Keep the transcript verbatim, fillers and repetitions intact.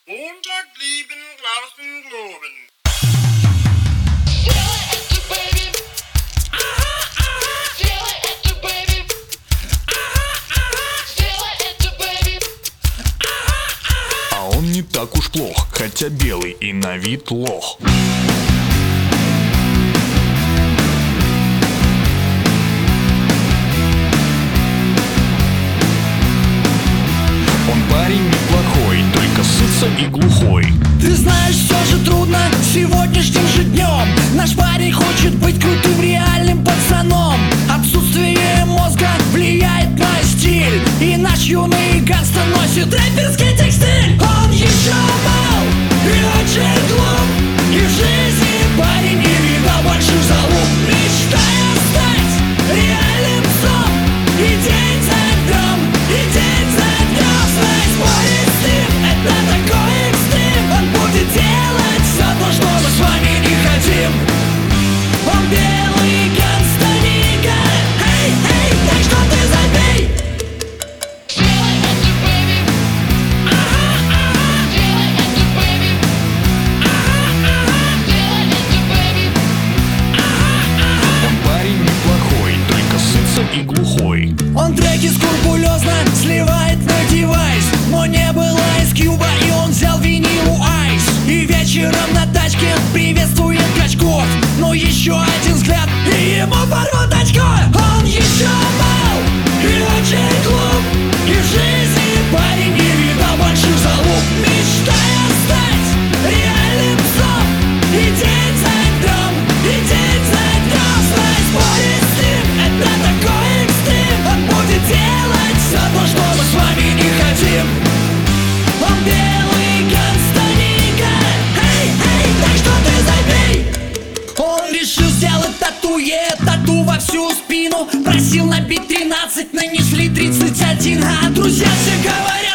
Montag lieben, draußen globen. А он не так уж плох, хотя белый и на вид лох. Он парень неплохой, только сытся и глухой. Ты знаешь, все же трудно сегодняшним же днем. Наш парень хочет быть крутым реальным пацаном. Отсутствие мозга влияет на стиль, и наш юный гангста носит рэперский текстиль. Он еще мал и очень глуп, и в жизни парень не видал больших залуп. Мечтая стать реальным псом, и день за днем, и день за днем знать спорить с ним. Это такой экстрим. Он будет делать все то, что мы с вами не хотим. Он белый гангста нига. Эй, эй, так что ты забей. Он парень неплохой, только сытся и глухой. Он треки скрупулезно сливает на девайс, но не было Ice Cube, и он взял винилу Айс. И вечером на тачке приветствует качков, но еще один взгляд, и ему порвут очко. Он еще мал и очень глуп, и в жизни парень не видал больших залуп. Мечтая стать реальным псом, и день за днем, и день за днем знать спорить с ним. Это такой экстрим. Он будет делать все то, что мы с вами не хотим. Он белый гангста нига. Эй, эй, так что ты забей. Он решил сделать татуе, тату во всю спину. Просил набить тринадцать, нанесли тридцать один. А друзья все говорят: